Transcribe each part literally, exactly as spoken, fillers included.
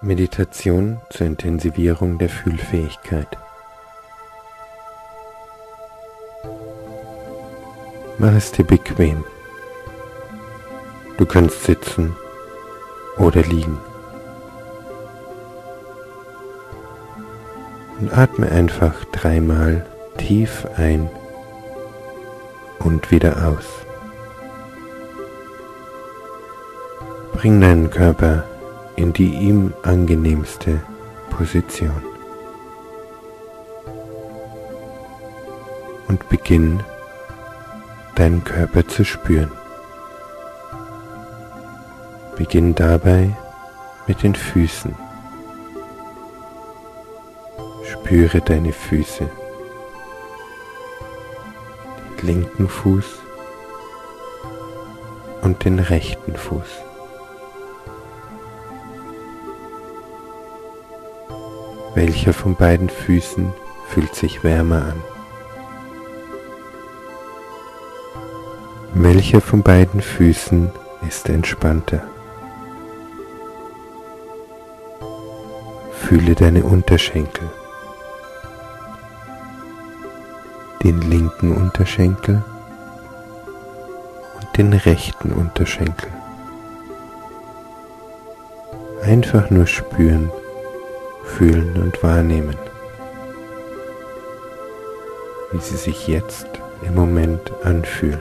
Meditation zur Intensivierung der Fühlfähigkeit. Mach es dir bequem. Du kannst sitzen oder liegen. Und atme einfach dreimal tief ein und wieder aus. Bring deinen Körper in die ihm angenehmste Position und beginn deinen Körper zu spüren. Beginn dabei mit den Füßen. Spüre deine Füße, den linken Fuß und den rechten Fuß. Welcher von beiden Füßen fühlt sich wärmer an? Welcher von beiden Füßen ist entspannter? Fühle deine Unterschenkel, den linken Unterschenkel und den rechten Unterschenkel. Einfach nur spüren, fühlen und wahrnehmen, wie sie sich jetzt im Moment anfühlen.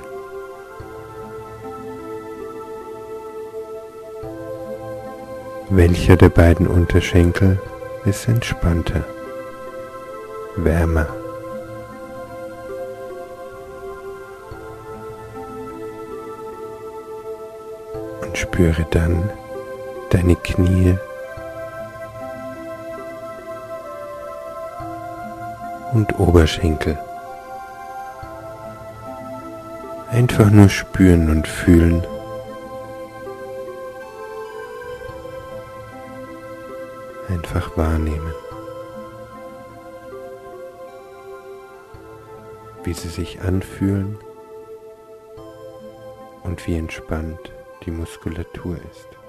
Welcher der beiden Unterschenkel ist entspannter, wärmer? Und spüre dann deine Knie und Oberschenkel. Einfach nur spüren und fühlen, einfach wahrnehmen, wie sie sich anfühlen und wie entspannt die Muskulatur ist.